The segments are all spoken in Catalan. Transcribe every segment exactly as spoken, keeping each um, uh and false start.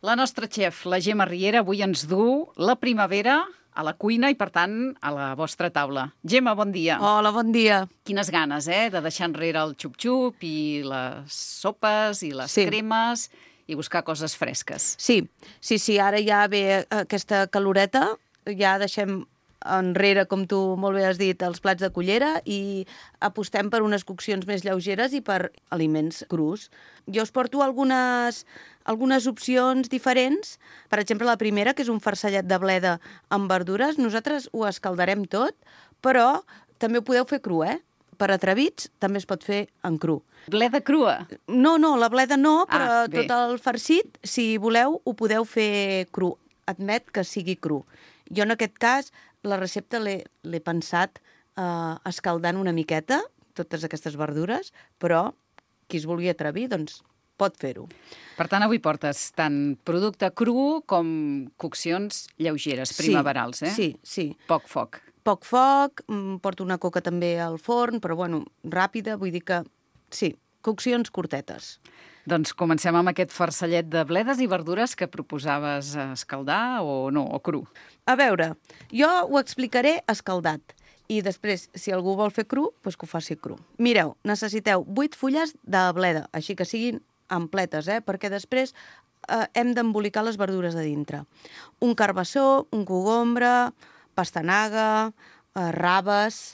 La nostra xef, la Gemma Riera, avui ens du la primavera a la cuina i, per tant, a la vostra taula. Gemma, bon dia. Hola, bon dia. Quines ganes, eh?, de deixar enrere el xup-xup i les sopes i les Sí. cremes i buscar coses fresques. Sí, sí, sí, ara ja ve aquesta caloreta, ja deixem enrere, com tu molt bé has dit, els plats de cullera i apostem per unes coccions més lleugeres i per aliments crus. Jo us porto algunes, algunes opcions diferents. Per exemple, la primera, que és un farcellet de bleda amb verdures. Nosaltres ho escaldarem tot, però també ho podeu fer cru, eh? Per atrevits també es pot fer en cru. Bleda crua? No, no, la bleda no, però Ah, bé. tot el farcit, si voleu, ho podeu fer cru. Admet que sigui cru. Jo, en aquest cas, la recepta l'he l'he pensat eh, escaldant una miqueta, totes aquestes verdures, però qui es vulgui atrevir, doncs pot fer-ho. Per tant, avui portes tant producte cru com coccions lleugeres, primaverals, eh? Sí, sí. Poc foc. Poc foc, mm, porto una coca també al forn, però, bueno, ràpida, vull dir que, sí, coccions curtetes. Doncs comencem amb aquest farcellet de bledes i verdures que proposaves escaldar o no, o cru. A veure, jo ho explicaré escaldat i després, si algú vol fer cru, doncs que ho faci cru. Mireu, necessiteu vuit fulles de bleda, així que siguin ampletes, eh? Perquè després eh, hem d'embolicar les verdures de dintre. Un carbassó, un cogombre, pastanaga, eh, raves,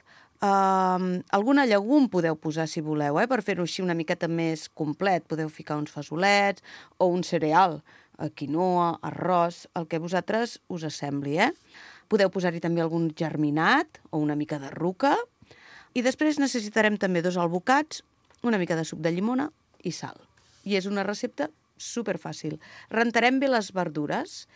eh, alguna llegum podeu posar si voleu, eh? Per fer-ho així una miqueta més complet. Podeu ficar uns fesolets o un cereal, eh, quinoa, arròs, el que vosaltres us assembli, eh? Podeu posar-hi també algun germinat o una mica de ruca. I després necessitarem també dos albocats, una mica de suc de llimona i sal. I és una recepta superfàcil. Rentarem bé les verdures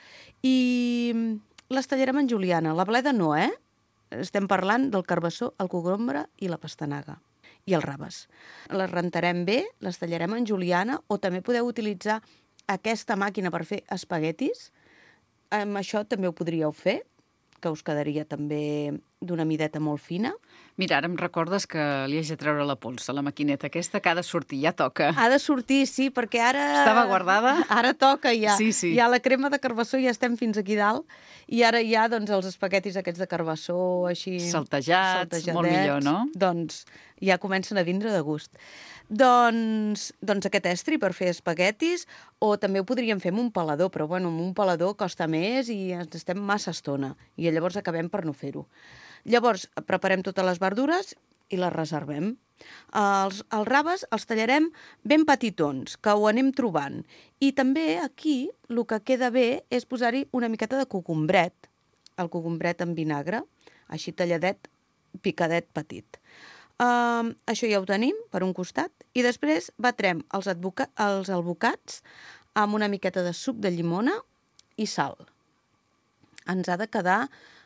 i les tallarem en juliana. La bleda no, eh? Estem parlant del carbassó, el cogombre i la pastanaga. I els raves. Les rentarem bé, les tallarem en juliana, o també podeu utilitzar aquesta màquina per fer espaguetis. Amb això també ho podríeu fer, que us quedaria també d'una mideta molt fina. Mira, ara em recordes que li haig de treure la pols a la maquineta aquesta, que ha de sortir, ja toca. Ha de sortir, sí, perquè ara... Estava guardada? Ara toca ja. Sí, sí. Ja la crema de carbassó ja estem fins aquí dalt i ara hi ha doncs, els espaguetis aquests de carbassó així... Saltejats, saltejadets. molt millor, no? Doncs ja comencen a vindre de gust. Doncs, doncs aquest estri per fer espaguetis, o també ho podríem fer amb un pelador, però bueno, amb un pelador costa més i ens estem massa estona i llavors acabem per no fer-ho. Llavors, preparem totes les verdures i les reservem. Els, els raves els tallarem ben petitons, que ho anem trobant. I també aquí el que queda bé és posar-hi una miqueta de cogombret, el cogombret en vinagre, així talladet, picadet petit. Uh, això ja ho tenim per un costat. I després batrem els, advoca els albocats amb una miqueta de suc de llimona i sal. Ens ha de quedar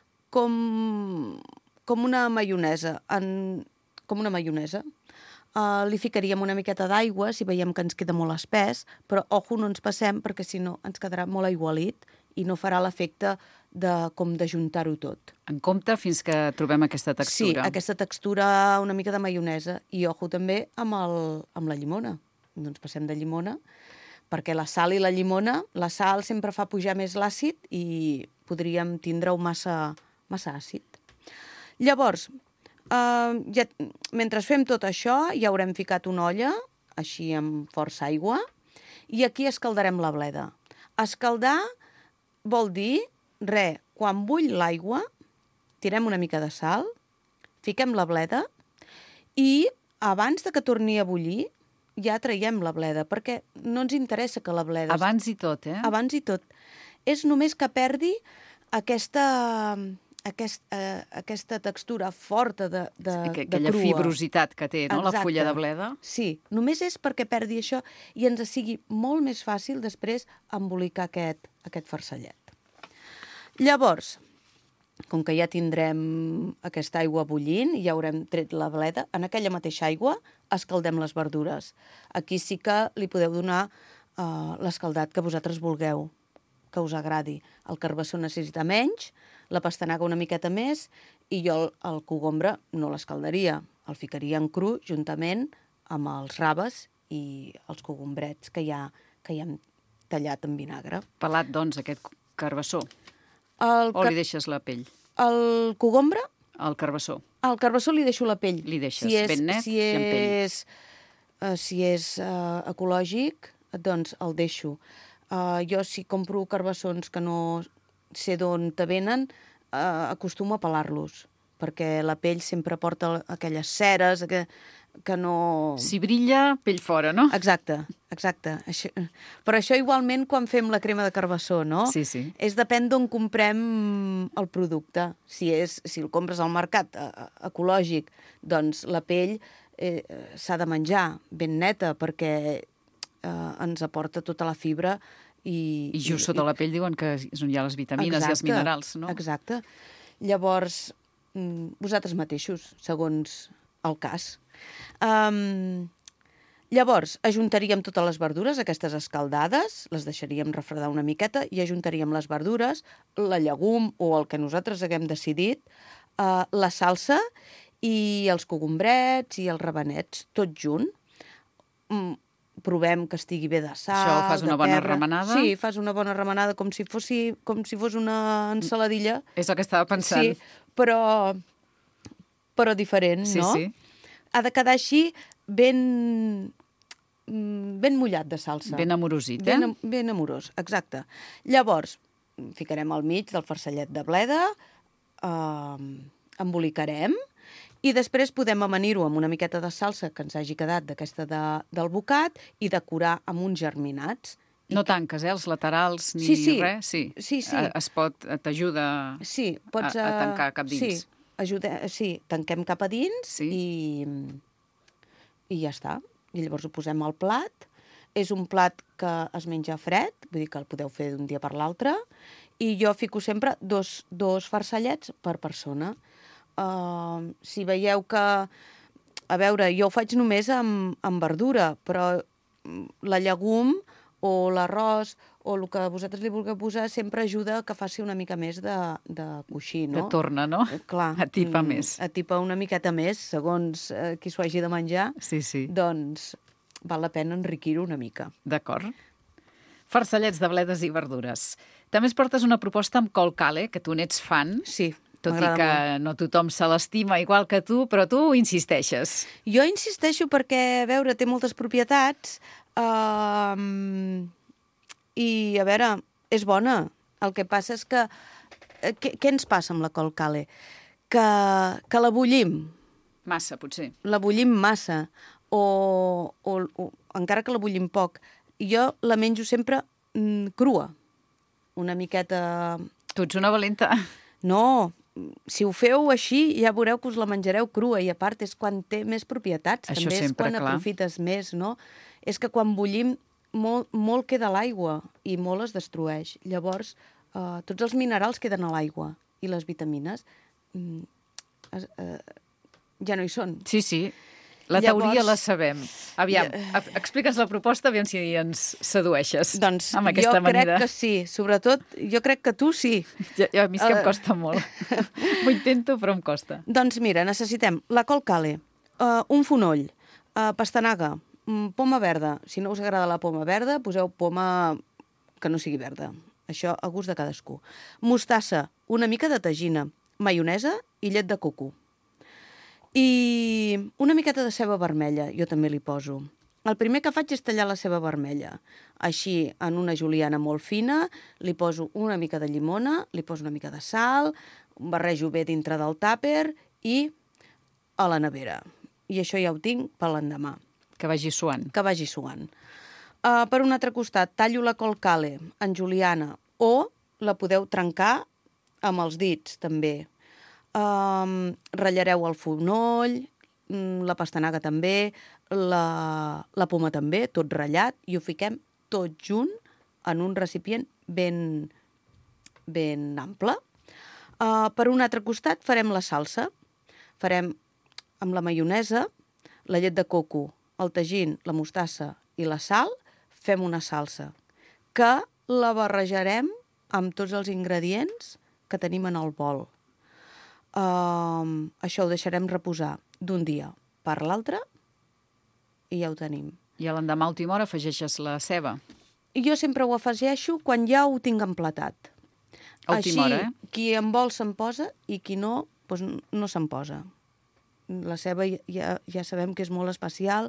com, com una maionesa, en, com una maionesa. Uh, li ficaríem una miqueta d'aigua si veiem que ens queda molt espès, però ojo, no ens passem perquè si no ens quedarà molt aigualit i no farà l'efecte de, com d'ajuntar-ho tot. En compte fins que trobem aquesta textura. Sí, aquesta textura una mica de maionesa. I ojo també amb, el, amb la llimona. No ens passem de llimona, perquè la sal i la llimona, la sal sempre fa pujar més l'àcid i podríem tindre-ho massa, massa àcid. Llavors, eh, ja, mentre fem tot això, ja haurem ficat una olla, així amb força aigua, i aquí escaldarem la bleda. Escaldar vol dir, re, quan bull l'aigua, tirem una mica de sal, fiquem la bleda i abans de que torni a bullir ja traiem la bleda, perquè no ens interessa que la bleda... Abans i tot, eh? Abans i tot. És només que perdi aquesta, aquest, eh, aquesta textura forta de, de, sí, que, de aquella crua. fibrositat que té, no?, Exacte. La fulla de bleda. Sí, només és perquè perdi això i ens sigui molt més fàcil després embolicar aquest, aquest farcellet. Llavors, com que ja tindrem aquesta aigua bullint i ja haurem tret la bleda, en aquella mateixa aigua escaldem les verdures. Aquí sí que li podeu donar uh, l'escaldat que vosaltres vulgueu, que us agradi. El carbassó necessita menys, la pastanaga una miqueta més i jo el, el cogombre no l'escaldaria. El ficaria en cru juntament amb els raves i els cogombrets que ja, que ja hem tallat en vinagre. Pelat, doncs, aquest carbassó. El, O car li deixes la pell? el cogombre, El carbassó. al carbassó li deixo la pell. Li deixes si és, ben net si i amb pell. és, uh, si és uh, ecològic, doncs el deixo. Uh, jo, si compro carbassons que no sé d'on te venen, uh, acostumo a pelar-los, perquè la pell sempre porta aquelles ceres que, que no... Si brilla, pell fora, no? Exacte, exacte. Això... Però això igualment quan fem la crema de carbassó, no? Sí, sí. És depèn d'on comprem el producte. Si, és, si el compres al mercat eh, ecològic, doncs la pell eh, s'ha de menjar ben neta perquè eh, ens aporta tota la fibra i... I just sota la pell diuen que és on hi ha les vitamines exacte, i els minerals, no? Exacte. Llavors, vosaltres mateixos, segons el cas. Um, llavors, ajuntaríem totes les verdures, aquestes escaldades, les deixaríem refredar una miqueta i ajuntaríem les verdures, la llegum o el que nosaltres haguem decidit, uh, la salsa i els cogombrets i els rabenets, tot junt. Mm, provem que estigui bé de sal, Això fas una de bona pebre. remenada? Sí, fas una bona remenada com si, fossi, com si fos una ensaladilla. És el que estava pensant. Sí, però, però diferent, Sí, no? sí. Ha de quedar així ben, ben mullat de salsa. Ben amorosit, eh? Ben, am- ben amorós, exacte. Llavors, ficarem al mig del farcellet de bleda, eh, embolicarem, i després podem amanir-ho amb una miqueta de salsa que ens hagi quedat d'aquesta de, del bocat i decorar amb uns germinats. No tanques, eh, els laterals ni Sí, sí. res? Sí, Sí, sí. Eh, Es pot, t'ajuda Sí, pots... a, a eh, tancar cap dins. Sí, ajuda, sí, tanquem cap a dins Sí. i, i ja està. I llavors ho posem al plat. És un plat que es menja fred, vull dir que el podeu fer d'un dia per l'altre, i jo fico sempre dos, dos farcellets per persona. Uh, si veieu que... A veure, jo ho faig només amb, amb verdura, però la llegum o l'arròs o el que vosaltres li vulgueu posar sempre ajuda que faci una mica més de, de coixí, no? Que torna, no? Eh, Clar. Atipa mm, més. Atipa una miqueta més, segons eh, qui s'ho hagi de menjar. Sí, sí. Doncs val la pena enriquir-ho una mica. D'acord. Farcellets de bledes i verdures. També es portes una proposta amb col cale, que tu n'ets fan, Sí, tot i m'agrada que molt. no tothom se l'estima igual que tu, però tu insisteixes. Jo insisteixo perquè, a veure, té moltes propietats eh, i, a veure, és bona. El que passa és que... eh, Què, què ens passa amb la col cale? Que, que la bullim, Massa, potser. la bullim massa, o, o, o encara que la bullim poc. Jo la menjo sempre mm, crua, una miqueta... Tu ets una valenta. No, si ho feu així ja veureu que us la menjareu crua i a part és quan té més propietats. Això També és sempre, quan clar. aprofites més, no? És que quan bullim molt, molt queda l'aigua i molt es destrueix. Llavors, eh, tots els minerals queden a l'aigua i les vitamines mm, es, eh, ja no hi són. Sí, sí. La Llavors- teoria la sabem. Aviam, ex- explica'ns la proposta, aviam si ens sedueixes Doncs amb jo aquesta crec amanida. que sí. Sobretot, jo crec que tu sí. Ja, ja, a mi és que em Eh. costa molt. Ho intento, però em costa. Doncs mira, necessitem la col cale, uh, un fonoll, uh, pastanaga, um, poma verda. Si no us agrada la poma verda, poseu poma que no sigui verda. Això a gust de cadascú. Mostassa, una mica de tagina, maionesa i llet de coco. I una miqueta de ceba vermella, jo també li poso. El primer que faig és tallar la ceba vermella. Així, en una juliana molt fina, li poso una mica de llimona, li poso una mica de sal, barrejo bé dintre del tàper i a la nevera. I això ja ho tinc per l'endemà, Que vagi suant. que vagi suant. Uh, per un altre costat, tallo la col cale en juliana o la podeu trencar amb els dits, també. Um, ratllareu el fonoll, mm, la pastanaga també, la, la poma també, tot ratllat, i ho fiquem tot junt en un recipient ben, ben ample. Uh, per un altre costat farem la salsa. Farem amb la maionesa, la llet de coco, el tagín, la mostassa i la sal, fem una salsa que la barrejarem amb tots els ingredients que tenim en el bol. Uh, això ho deixarem reposar d'un dia per l'altre i ja ho tenim. I a l'endemà a última hora afegeixes la ceba. jo sempre ho afegeixo quan ja ho tinc emplatat. A última hora, eh? Així, qui en vol se'n posa i qui no, doncs no se'n posa. La ceba ja, ja sabem que és molt especial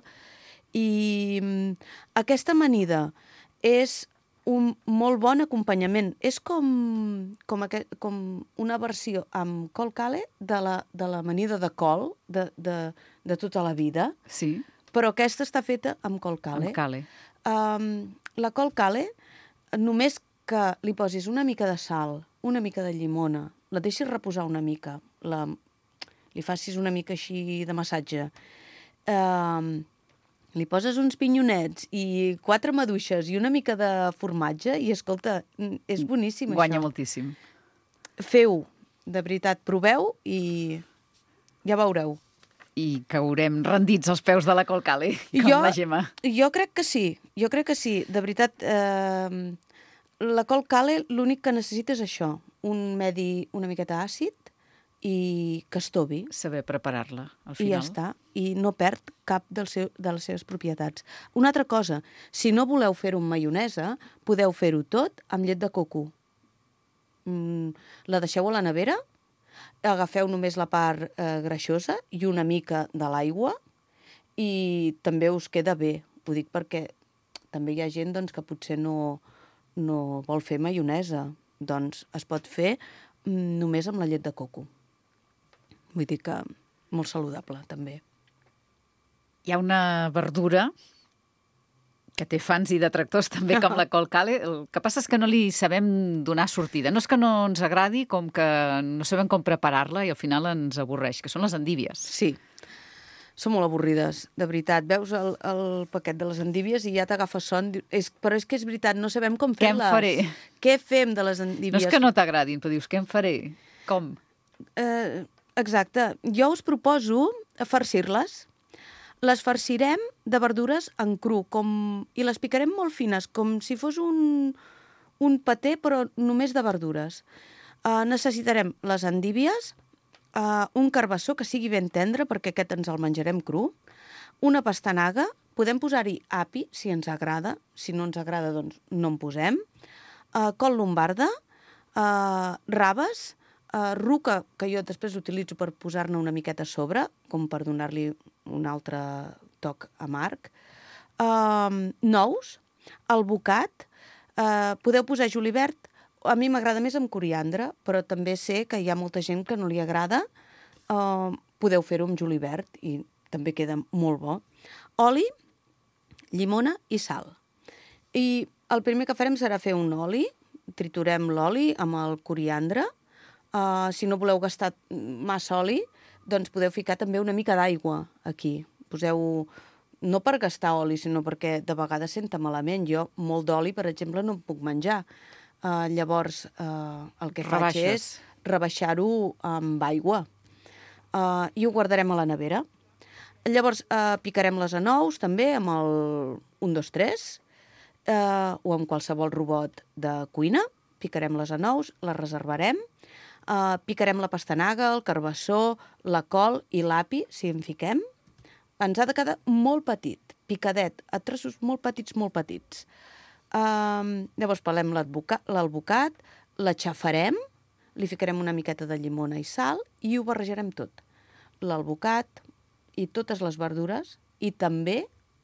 i mm, aquesta amanida és un molt bon acompanyament. És com, com, aquest, com una versió amb col cale de la, de l'amanida de col de, de, de tota la vida, Sí, però aquesta està feta amb col cale. amb cale. Um, la col cale, només que li posis una mica de sal, una mica de llimona, la deixis reposar una mica, la, li facis una mica així de massatge, um, li poses uns pinyonets i quatre maduixes i una mica de formatge i, escolta, és boníssim, Guanya això. moltíssim. Feu, de veritat, proveu i ja veureu. I caurem rendits als peus de la Colcale, com Jo- la Gemma. Jo crec que sí, jo crec que sí. De veritat, eh, la col cale l'únic que necessita és això, un medi una miqueta àcid i que estovi. Saber preparar-la, al I ja final. està. I no perd cap del seu, de les seves propietats. Una altra cosa, si no voleu fer-ho amb maionesa, podeu fer-ho tot amb llet de coco. Mm, la deixeu a la nevera, agafeu només la part eh, greixosa i una mica de l'aigua i també us queda bé. Ho dic perquè també hi ha gent doncs, que potser no, no vol fer maionesa. Doncs es pot fer mm, només amb la llet de coco. Vull dir que molt saludable, també. Hi ha una verdura que té fans i detractors també, com la Colcale. El que passa és que no li sabem donar sortida. No és que no ens agradi, com que no sabem com preparar-la i al final ens avorreix, que són les endívies. Sí, són molt avorrides, de veritat. Veus el, el paquet de les endívies i ja t'agafa son. Diu- És, però és que és veritat, no sabem com Què en fer-les. faré? Què fem de les endívies? No és que no t'agradin, però dius, què en faré? Com? Eh, exacte. Jo us proposo farcir-les. Les farcirem de verdures en cru com... i les picarem molt fines, com si fos un, un paté, però només de verdures. Uh, necessitarem les endívies, uh, un carbassó que sigui ben tendre, perquè aquest ens el menjarem cru, una pastanaga, podem posar-hi api, si ens agrada, si no ens agrada, doncs no en posem, uh, col lombarda, uh, raves, uh, ruca, que jo després utilitzo per posar-ne una miqueta a sobre, com per donar-li un altre toc amarg, uh, nous, albocat, uh, podeu posar julivert, a mi m'agrada més amb coriandre, però també sé que hi ha molta gent que no li agrada, uh, podeu fer-ho amb julivert i també queda molt bo. Oli, llimona i sal. I el primer que farem serà fer un oli, triturem l'oli amb el coriandre. Uh, si no voleu gastar massa oli, doncs podeu ficar també una mica d'aigua aquí. Poseu, no per gastar oli, sinó perquè de vegades senta malament. Jo molt d'oli, per exemple, no em puc menjar. Uh, llavors, uh, el que faig Rebaixes. és rebaixar-ho amb aigua. Uh, I ho guardarem a la nevera. Llavors, uh, picarem les anous també amb el un, dos, tres, uh, o amb qualsevol robot de cuina. Picarem les anous, les reservarem. Uh, picarem la pastanaga, el carbassó, la col i l'api, si en fiquem. Ens ha de quedar molt petit, picadet, a trossos molt petits, molt petits. Uh, llavors pelem l'albocat, l'albocat, l'aixafarem, li ficarem una miqueta de llimona i sal i ho barrejarem tot. L'albocat i totes les verdures i també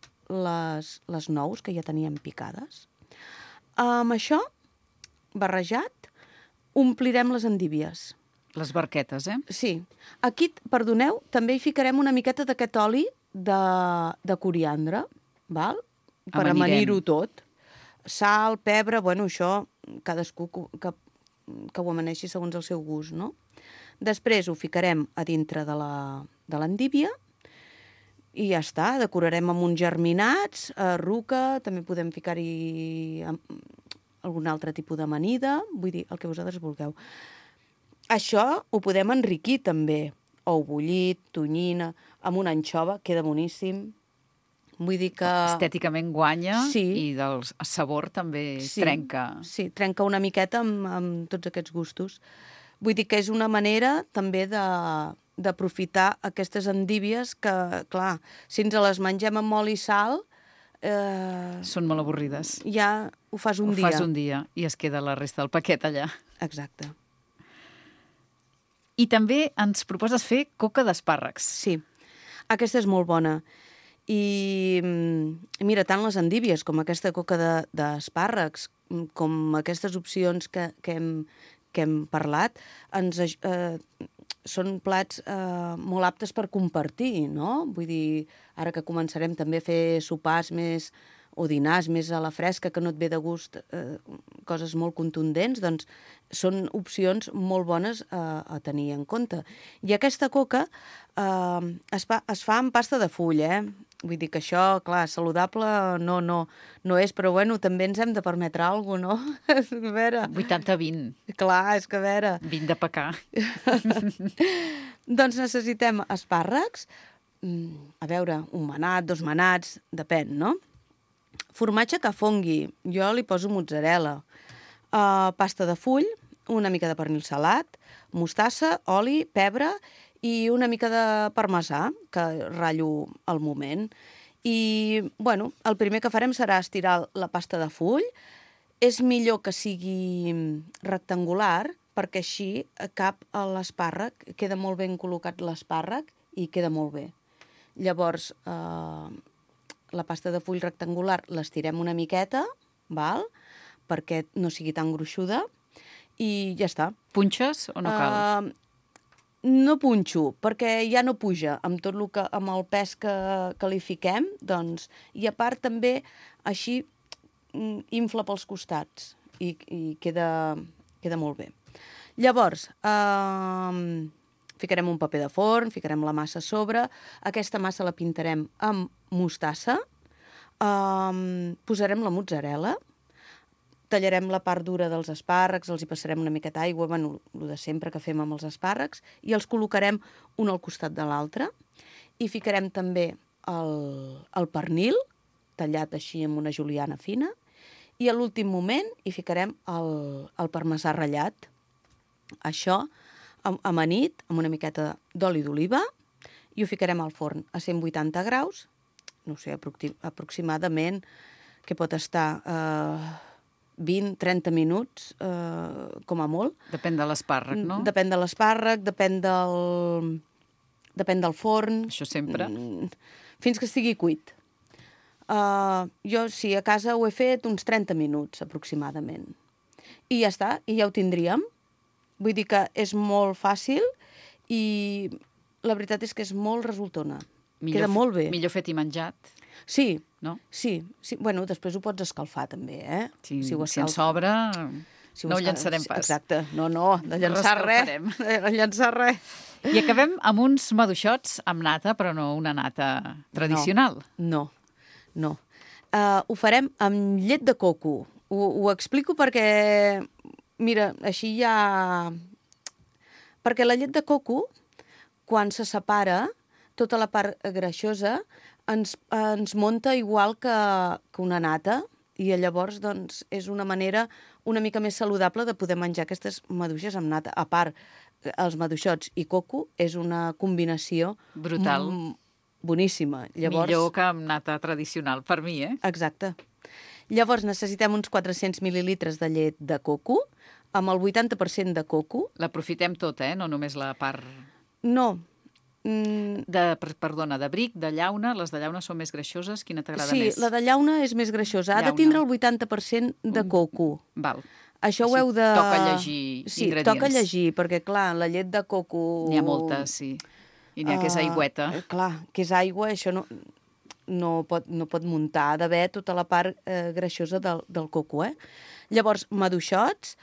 les, les nous que ja teníem picades. Amb això, barrejat, omplirem les endívies. Les barquetes, eh? Sí. Aquí, perdoneu, també hi ficarem una miqueta d'aquest oli de, de coriandre, val? Per Amanirem. amanir-ho tot. Sal, pebre, bueno, això cadascú que, que, que ho amaneixi segons el seu gust, no? Després ho ficarem a dintre de la, de l'endívia i ja està, decorarem amb uns germinats, eh, ruca, també podem ficar-hi algun altre tipus d'amanida, vull dir, el que vosaltres vulgueu. Això ho podem enriquir també. Ou bullit, tonyina, amb una anxova, queda boníssim. Vull dir que... Estèticament guanya Sí. i del sabor també trenca. Sí, trenca una miqueta amb, amb tots aquests gustos. Vull dir que és una manera també de d'aprofitar aquestes endívies que, clar, si ens les mengem amb oli i sal, Eh, Són molt avorrides. ja ho fas un Ho dia. fas un dia i es queda la resta del paquet allà. Exacte. I també ens proposes fer coca d'espàrrecs. Sí, aquesta és molt bona. I mm, mira, tant les endívies com aquesta coca de- d'espàrrecs, mm, com aquestes opcions que, que, hem, que hem parlat, ens, aj- eh, són plats eh, molt aptes per compartir, no? Vull dir, ara que començarem també a fer sopars més o dinars més a la fresca, que no et ve de gust eh, coses molt contundents, doncs són opcions molt bones a, a tenir en compte. I aquesta coca eh, es, fa, es fa amb pasta de full, eh? Vull dir que això, clar, saludable no, no, no és, però bueno, també ens hem de permetre alguna cosa, no? A veure... vuitanta vint. Clar, és que a veure... vint de pecar. Doncs necessitem espàrrecs, mm, a veure, un manat, dos manats, depèn, no? Formatge que fongui, jo li poso mozzarella, uh, pasta de full, una mica de pernil salat, mostassa, oli, pebre i una mica de parmesà, que ratllo al moment. I, bueno, el primer que farem serà estirar la pasta de full. És millor que sigui rectangular, perquè així cap a l'espàrrec, queda molt ben col·locat l'espàrrec i queda molt bé. Llavors, eh, la pasta de full rectangular l'estirem una miqueta, val? Perquè no sigui tan gruixuda, i ja està. Punxes o no cal? Uh, no punxo, perquè ja no puja amb tot el que, amb el pes que, que li fiquem, doncs, i a part també així mm, infla pels costats i, i queda, queda molt bé. Llavors, uh, ficarem un paper de forn, ficarem la massa a sobre, aquesta massa la pintarem amb mostassa, uh, posarem la mozzarella, tallarem la part dura dels espàrrecs, els hi passarem una miqueta d'aigua, bueno, el de sempre que fem amb els espàrrecs, i els col·locarem un al costat de l'altre. I ficarem també el, el pernil, tallat així amb una juliana fina, i a l'últim moment hi ficarem el, el parmesà ratllat. Això amanit, amb una miqueta d'oli d'oliva, i ho ficarem al forn a cent vuitanta graus, no sé, aproximadament, que pot estar... Eh, vint a trenta minuts, eh, com a molt. Depèn de l'espàrrec, no? Depèn de l'espàrrec, depèn del... depèn del forn. Això sempre. Fins que estigui cuit. Uh, jo, sí, a casa ho he fet uns trenta minuts, aproximadament. I ja està, i ja ho tindríem. Vull dir que és molt fàcil i la veritat és que és molt resultona. Millor, queda molt bé. Millor fet i menjat. Sí, no? Sí, sí. Bueno, després ho pots escalfar també, eh? Sí, si, ho si en sobra, si no ho llançarem pas. Exacte, no, no, de llançar res, de llançar res. I acabem amb uns maduixots amb nata, però no una nata tradicional. No, no. no. Uh, ho farem amb llet de coco. Ho, ho explico perquè, mira, així ja... Perquè la llet de coco, quan se separa, tota la part greixosa ens, ens munta igual que, que una nata i llavors doncs, és una manera una mica més saludable de poder menjar aquestes maduixes amb nata. A part, els maduixots i coco és una combinació brutal, boníssima. Llavors... Millor que amb nata tradicional, per mi, eh? Exacte. Llavors necessitem uns quatre-cents mil·lilitres de llet de coco, amb el vuitanta per cent de coco. L'aprofitem tota, eh? No només la part... No. Mm. De, perdona, de bric, de llauna. Les de llauna són més greixoses. Quina t'agrada sí, més? Sí, la de llauna és més greixosa. Ha llauna. De tindre el vuitanta per cent de coco. Val. Això Així ho heu de... Toca llegir sí, ingredients. Sí, toca llegir, perquè, clar, la llet de coco... N'hi ha molta, sí. I n'hi ha uh, que és aigüeta. Uh, clar, que és aigua, això no, no, pot, no pot muntar. Ha d'haver tota la part eh, greixosa del, del coco, eh? Llavors, maduixots...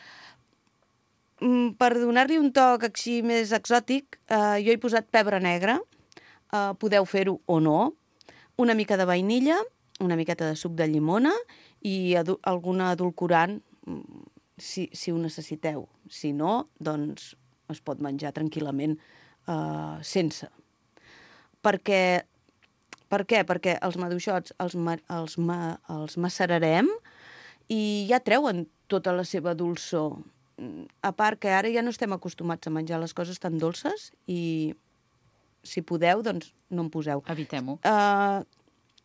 Per donar-li un toc així més exòtic, eh, jo he posat pebre negre, eh, podeu fer-ho o no, una mica de vainilla, una miqueta de suc de llimona i adu alguna edulcorant, si, si ho necessiteu. Si no, doncs es pot menjar tranquil·lament eh, sense. Perquè, per què? Perquè els maduixots els, ma els, ma els macerarem i ja treuen tota la seva dolçor. A part que ara ja no estem acostumats a menjar les coses tan dolces i si podeu, doncs no en poseu. Evitem-ho. Uh,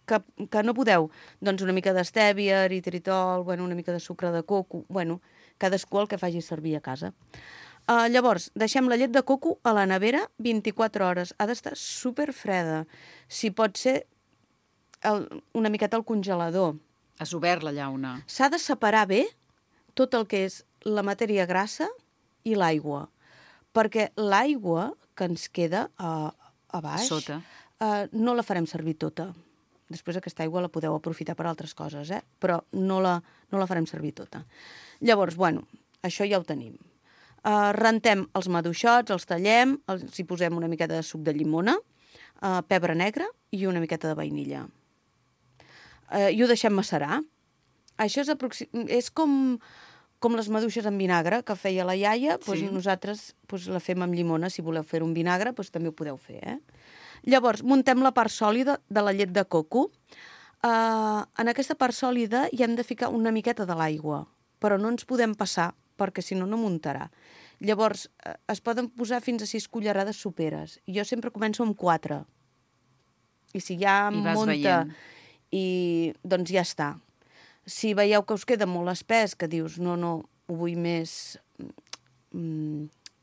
que, que no podeu, doncs una mica d'estèvia, eritritol, bueno, una mica de sucre de coco, bueno, cadascú el que faci servir a casa. Uh, llavors, deixem la llet de coco a la nevera vint-i-quatre hores. Ha d'estar superfreda. Si pot ser, el, una miqueta al congelador. Has obert la llauna. S'ha de separar bé tot el que és la matèria grassa i l'aigua. Perquè l'aigua que ens queda a, a baix Sota. Uh, no la farem servir tota. Després aquesta aigua la podeu aprofitar per altres coses, eh? Però no la, no la farem servir tota. Llavors, bueno, això ja ho tenim. Uh, rentem els maduixots, els tallem, els hi posem una miqueta de suc de llimona, uh, pebre negre i una miqueta de vainilla. Uh, I ho deixem macerar. Això és, aproxim... és com, com les maduixes en vinagre que feia la iaia, doncs Sí. nosaltres doncs, la fem amb llimona. Si voleu fer un vinagre, doncs també ho podeu fer. Eh? Llavors, muntem la part sòlida de la llet de coco. Uh, en aquesta part sòlida hi hem de ficar una miqueta de l'aigua, però no ens podem passar, perquè si no, no muntarà. Llavors, eh, es poden posar fins a sis cullerades soperes. Jo sempre començo amb quatre. I si ja I vas munta, veient. i doncs ja està. Si veieu que us queda molt espès, que dius, no, no, ho vull més... Mm,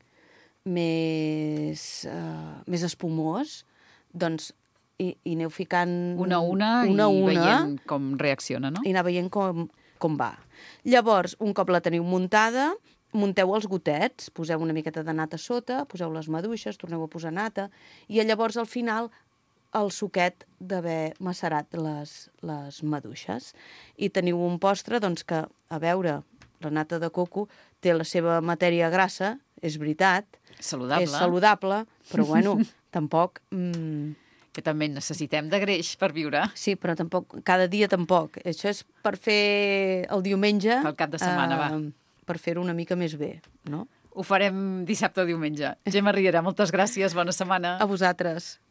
més, uh, més espumós, doncs i, i aneu ficant... Una a una, una, i una veient com reacciona, no? i anar veient com, com va. Llavors, un cop la teniu muntada, munteu els gotets, poseu una miqueta de nata a sota, poseu les maduixes, torneu a posar nata, i llavors al final el suquet d'haver macerat les, les maduixes. I teniu un postre doncs, que, a veure, la nata de coco té la seva matèria grassa, és veritat, Saludable. és saludable, però bueno, tampoc... Mm, Que també necessitem de greix per viure. sí, però tampoc, cada dia tampoc. Això és per fer el diumenge... Pel cap de setmana, va. Per fer-ho una mica més bé, no? Ho farem dissabte o diumenge. Gemma Riera, moltes gràcies, bona setmana. A vosaltres.